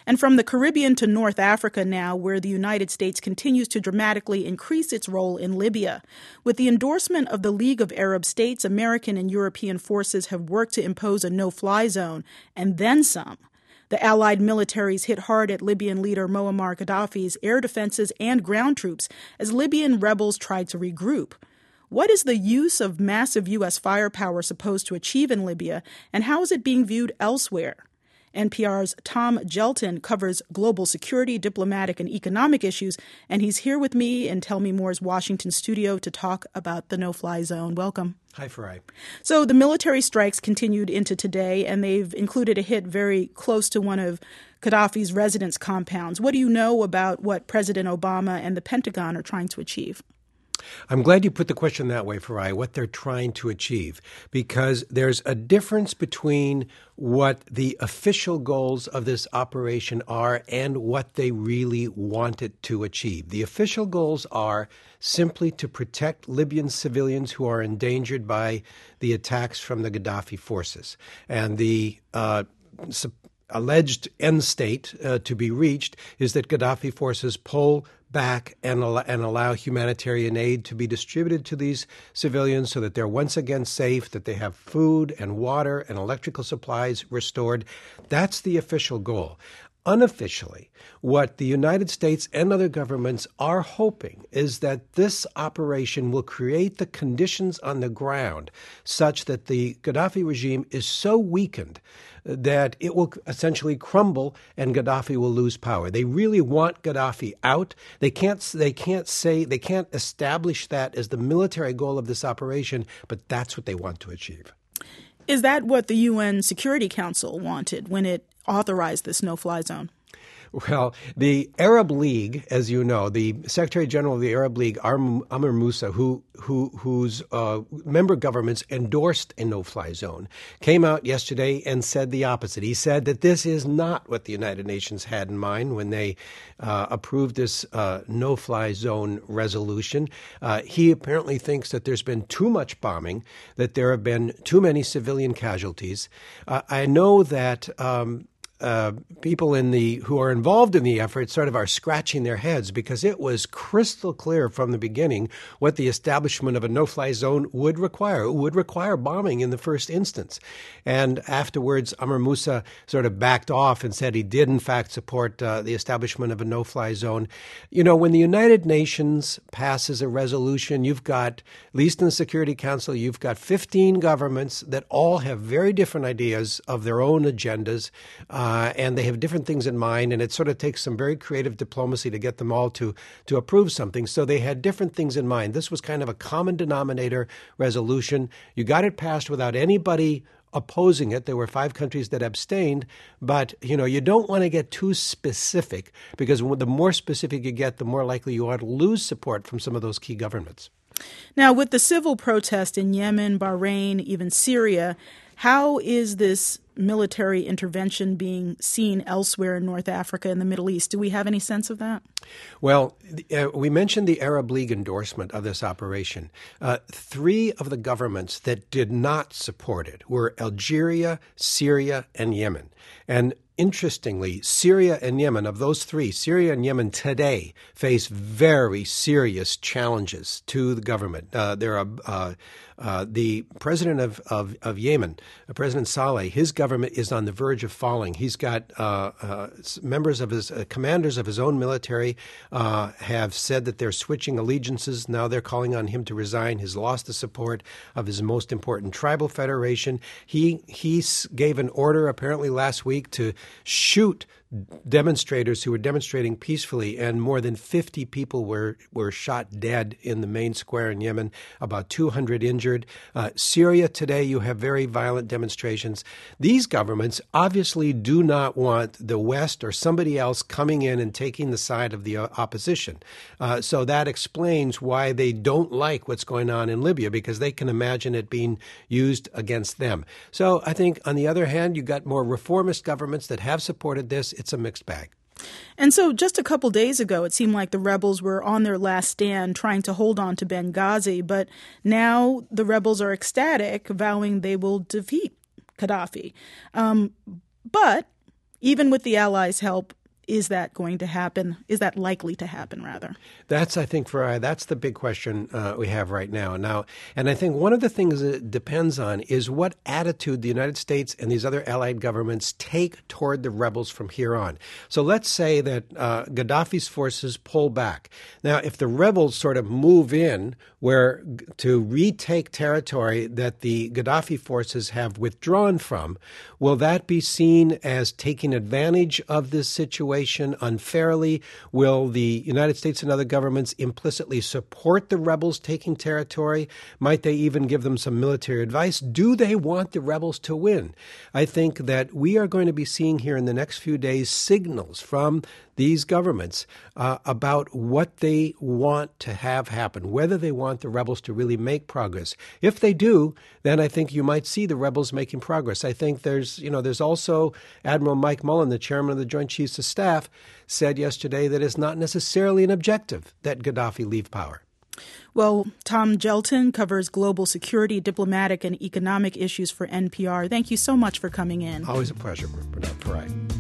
And from the Caribbean to North Africa now, where the United States continues to dramatically increase its role in Libya. With the endorsement of the League of Arab States, American and European forces have worked to impose a no-fly zone, and then some. The Allied militaries hit hard at Libyan leader Muammar Gaddafi's air defenses and ground troops as Libyan rebels tried to regroup. What is the use of massive U.S. firepower supposed to achieve in Libya, and how is it being viewed elsewhere? NPR's Tom Gelton covers global security, diplomatic, and economic issues, and he's here with me in Tell Me More's Washington studio to talk about the no-fly zone. Welcome. Hi, Farai. So the military strikes continued into today, and they've included a hit very close to one of Gaddafi's residence compounds. What do you know about what President Obama and the Pentagon are trying to achieve? I'm glad you put the question that way, Farai, what they're trying to achieve, because there's a difference between what the official goals of this operation are and what they really want it to achieve. The official goals are simply to protect Libyan civilians who are endangered by the attacks from the Gaddafi forces. And the alleged end state to be reached is that Gaddafi forces pull back and allow humanitarian aid to be distributed to these civilians so that they're once again safe, that they have food and water and electrical supplies restored. That's the official goal. Unofficially, what the United States and other governments are hoping is that this operation will create the conditions on the ground such that the Gaddafi regime is so weakened that it will essentially crumble and Gaddafi will lose power. They really want Gaddafi out. They can't establish that as the military goal of this operation, but that's what they want to achieve. Is that what the UN Security Council wanted when it authorized this no-fly zone? Well, the Arab League, as you know, the Secretary General of the Arab League, Amr Moussa, whose member governments endorsed a no-fly zone, came out yesterday and said the opposite. He said that this is not what the United Nations had in mind when they approved this no-fly zone resolution. He apparently thinks that there's been too much bombing, that there have been too many civilian casualties. I know that people who are involved in the effort sort of are scratching their heads because it was crystal clear from the beginning what the establishment of a no-fly zone would require. It would require bombing in the first instance. And afterwards, Amr Moussa sort of backed off and said he did, in fact, support the establishment of a no-fly zone. You know, when the United Nations passes a resolution, you've got, at least in the Security Council, you've got 15 governments that all have very different ideas of their own agendas. And they have different things in mind, and it sort of takes some very creative diplomacy to get them all to approve something. So they had different things in mind. This was kind of a common denominator resolution. You got it passed without anybody opposing it. There were 5 countries that abstained, but you don't want to get too specific because the more specific you get, the more likely you are to lose support from some of those key governments. Now, with the civil protest in Yemen, Bahrain, even Syria, how is this military intervention being seen elsewhere in North Africa and the Middle East? Do we have any sense of that? Well, we mentioned the Arab League endorsement of this operation. 3 of the governments that did not support it were Algeria, Syria, and Yemen. And interestingly, Syria and Yemen, of those 3, Syria and Yemen today face very serious challenges to the government. The president of Yemen, President Saleh, his government is on the verge of falling. He's got commanders of his own military have said that they're switching allegiances. Now they're calling on him to resign. He's lost the support of his most important tribal federation. He gave an order apparently last week to shoot demonstrators who were demonstrating peacefully, and more than 50 people were shot dead in the main square in Yemen, about 200 injured. Syria today, you have very violent demonstrations. These governments obviously do not want the West or somebody else coming in and taking the side of the opposition. So that explains why they don't like what's going on in Libya, because they can imagine it being used against them. So I think, on the other hand, you got more reformist governments that have supported this. It's a mixed bag. And so just a couple days ago, it seemed like the rebels were on their last stand trying to hold on to Benghazi. But now the rebels are ecstatic, vowing they will defeat Gaddafi. But Even with the Allies' help, is that going to happen? Is that likely to happen, rather? That's, I think, that's the big question we have right now. And I think one of the things that it depends on is what attitude the United States and these other allied governments take toward the rebels from here on. So let's say that Gaddafi's forces pull back. Now, if the rebels sort of move in to retake territory that the Gaddafi forces have withdrawn from, will that be seen as taking advantage of this situation unfairly? Will the United States and other governments implicitly support the rebels taking territory? Might they even give them some military advice? Do they want the rebels to win? I think that we are going to be seeing here in the next few days signals from these governments about what they want to have happen, whether they want the rebels to really make progress. If they do, then I think you might see the rebels making progress. I think there's also Admiral Mike Mullen, the chairman of the Joint Chiefs of Staff, said yesterday that it's not necessarily an objective that Gaddafi leave power. Well, Tom Gjelten covers global security, diplomatic, and economic issues for NPR. Thank you so much for coming in. Always a pleasure, Bernard Peraye.